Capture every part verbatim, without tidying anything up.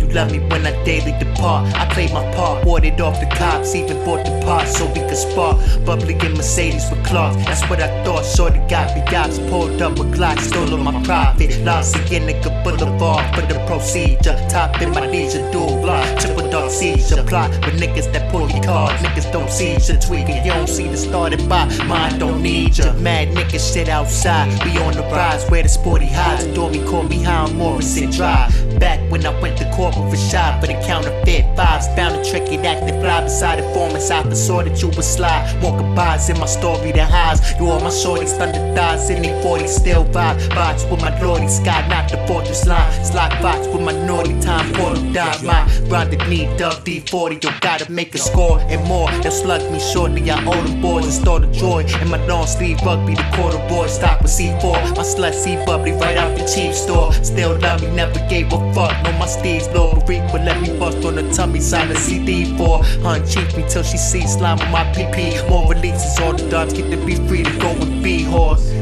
love me when I daily depart. I played my part, warded off the cops, even bought the parts so we could spark. Bubbly in Mercedes with cloth, that's what I thought. Shorty got me dots, pulled up with Glock, stole all my profit. Lost again, nigga boulevard for the procedure. Top in my knees, a dual block, triple dog seizure. Plot with niggas that pull your card, niggas don't seize you. Tweaking, you don't see the started by, mine don't need ya. Mad niggas shit outside, we on the rise where the sporty highs. Dormy called me high on Morrison Drive. Back when I went to court with a shot for the counterfeit vibes. Found a trick it acting fly beside informants. I saw that you would slide. More goodbyes in my story than highs. You all my shorties, thunder thighs, in they forty still vibe. Vibes with my lordy, sky knock the fortress line. Slide vibes with my naughty time, portal die. My grinded knee, dub D forty. You gotta make a score and more. They'll slug me shortly. I owe them boys and store the joy. In my long sleeve rugby, the corduroy stock with C four. My slut C bubbly right out the cheap store. Still love me, never gave a fuck. No, my steeds low, Marie would let me bust on the tummy, sign a C D for. Hun cheek me till she sees slime with my P P. More releases, all the dogs get to be free to go with B-Horse.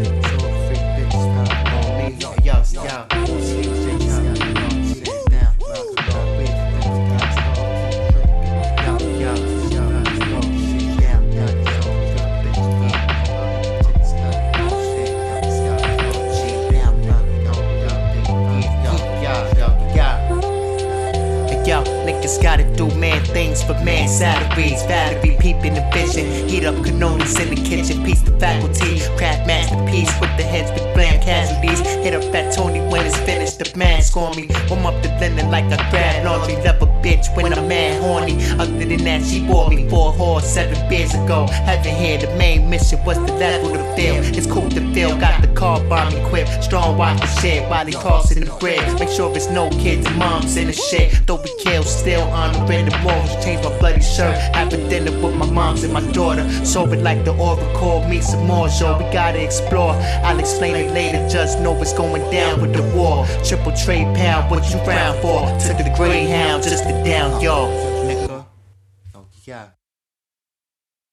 Yo, niggas gotta do man things for man salaries. Battery peeping the vision. Heat up cannolis in the kitchen. Piece the faculty. Craft masterpiece with the heads with bland casualties. Hit up at Tony when it's finished. The mask on me. Warm up the linen like I grab laundry. Love a bitch when I'm mad horny. Other than that, she bought me four horse seven years ago. Heaven here, the main mission was the level to feel. It's cool to feel. Got the car bomb equipped. Strong watch the shit while he tossing the bread. Make sure there's no kids and moms in the shit. Though we kill, still honoring the morals. Change my bloody shirt. Having dinner with my moms and my daughter. Sober like the Oracle. Me some more, yo. We gotta explore. I'll explain it later. Just know what's going down with the war. Triple trade pound, what you round for? Took the Greyhound just to down, yo.